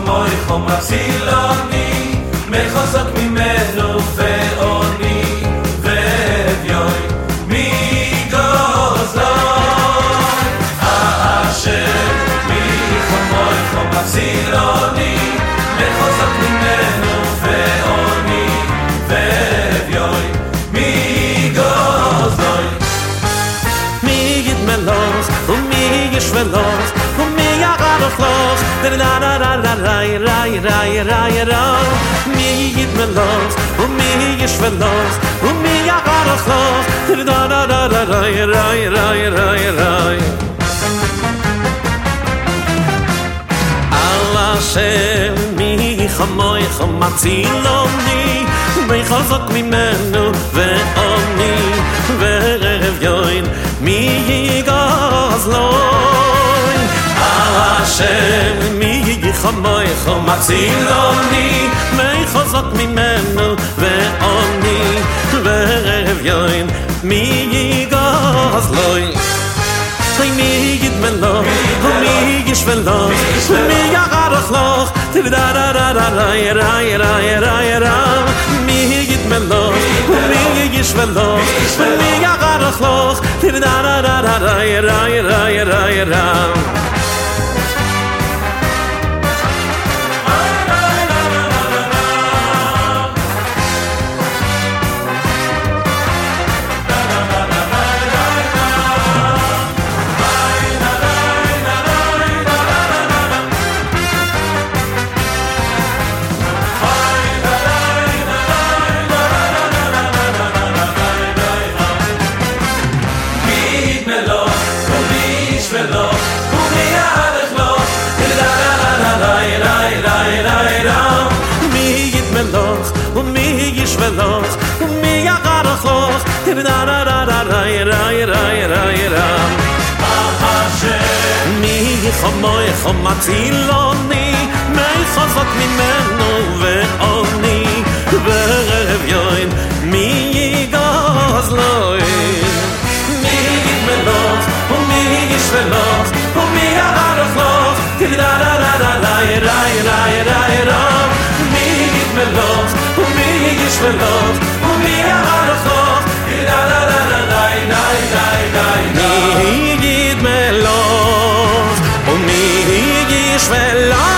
חמויכו מצילוני מחוזק ממנו ועוני ואביוי מגוזלוי אשר מחמויכו מצילוני מחוזק ממנו ועוני ואביוי מגוזלוי מי יתמלוך ומי ישמלוך ומי יערוך לך די מי יתמלוך ומי ישמלוך ומי יערוך לך על השם מי חמויכו מצילוני מי חזק ממנו ועוני ואביון מי יגזלוי על השם מי חמויכו מצילוני מי חזק ממנו ועוני ואביון מי יגזלוי מי יתמלוך ומי ישמלוך ומי יערוך לך מי יתמלוך ומי ישמלוך ומי יערוך לך ומי ישמלוך ומי יערוך לך מי חמויכו מצילוני מי חזק ממנו ועוני ואביון מי יגזלוי מי יתמלוך ומי ישמלוך ומי יערוך לך מי יתמלוך ומי ישמלוך ומי יערוך לך מי יתמלוך ומי ישמלוך